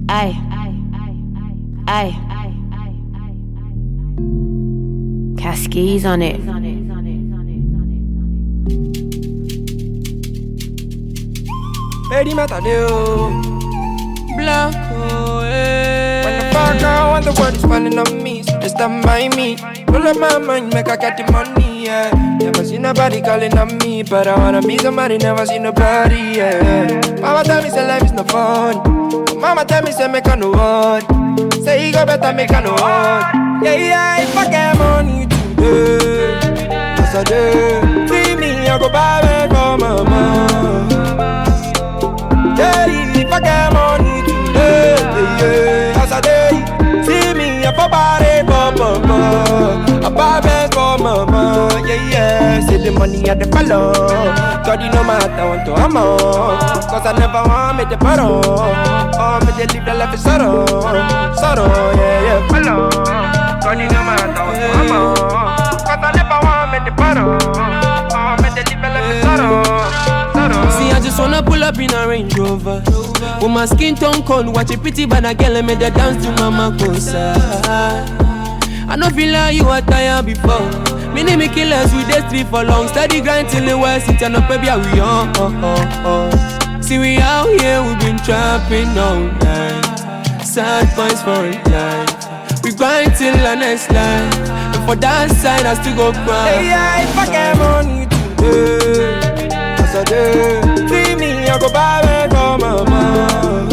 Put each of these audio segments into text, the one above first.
Aye. Aye. Cascades on it. Eddie Matadeo Blanco, eh. When the fuck I want the world is falling on me, so they stand by me. Pull up my mind, make I get the money, yeah. Never seen nobody calling on me, but I wanna be somebody, never seen nobody, yeah. Mama tell me say life is no fun. Mama tell me say make I no one. Say you go better make I no one. Yeah, yeah, if I get money today, yes I do. See me, I go buy it for mama. Yeah, if I get money today, yeah, as I day, see me up a body for mama, a bad for mama, yeah, yeah. See the money at the follow, God you no matter what to I'm on, cause I never want me to borrow, oh me to live the life is sorrow, yeah, yeah, follow, God you no matter what to I'm on, cause I never want me to borrow, oh me to live the life is sorrow. See, I just wanna pull up in a Range Rover with my skin tone cold, watch a pretty bad girl and make her dance to Mama Cosa. I know feel like you are tired before. Me name me killers with the street for long. Steady grind till the west, it turn up baby, we on. See we out here, we been trapping all night. Sad boys for a life. We grind till the next line. And for that side, I still go cry. Yeah, if I get money today, as I do, see me, I go buy it for mama.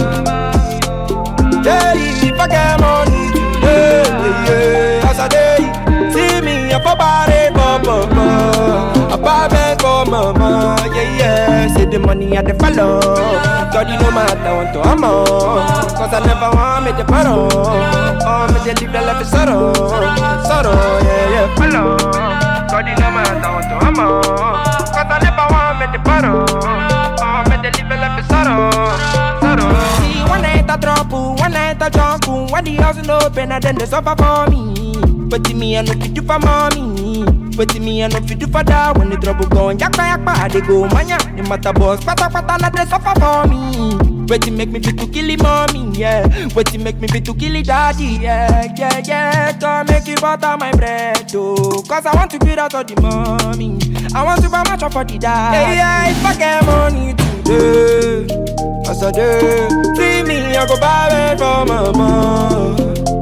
Yeah, if I get money today, yeah, as I do, see me, I go buy it for mama. I buy it for mama, yeah, yeah. See the money at the follow, God you no matter what to I'm on, cause I never want me to borrow, oh me to live the life is sorrow, yeah, yeah, follow, God you no matter what to I'm on, cause I never want me to borrow, oh me to live the life is sorrow. See one night I drop, one night I jump, when the house is open and then they suffer for me, but me I no fit do for mommy. But me I no fit do for that. When the trouble gone, yakpa, they go mania. No matter boss, pata, not they suffer for me. But make me fit to kill him mommy, yeah. But make me fit to kill his daddy, yeah. Don't make you butter my bread, oh. Cause I want to get out of the mommy. I want to buy my chop for the dad. Yeah, if I get money today, as I do, see me, I go buy it for mama.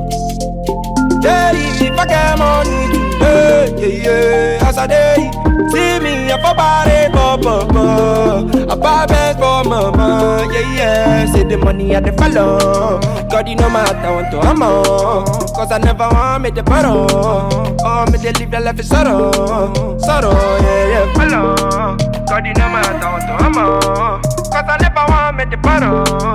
Yeah, if I get money today, yeah, as I day, see me up a body for mama, a bad for mama, yeah. See the money at the follow, God you no matter what to I'm on, cause I never want me to borrow, oh me to live the life is sorrow, yeah, follow, God you no matter what to I'm on, cause I never want me to borrow.